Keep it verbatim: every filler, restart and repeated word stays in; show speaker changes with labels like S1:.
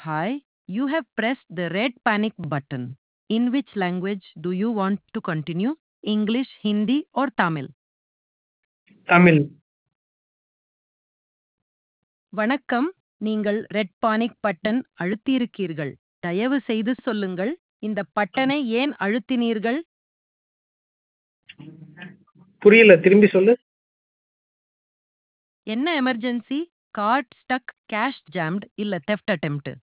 S1: Hi, you have pressed the red panic button. In which language do you want to continue? English, Hindi, or Tamil?
S2: Tamil.
S1: வணக்கம், நீங்கள் red panic button அழுத்தியிருக்கீர்கள். தயவு செய்து சொல்லுங்கள், இந்த பட்டனை ஏன் அழுத்தினீர்கள்?
S2: புரியல, திரும்பி சொல்லு.
S1: என்ன emergency? Card stuck, cash jammed, இல்ல தெஃப்ட் அட்டெம்ப்ட்?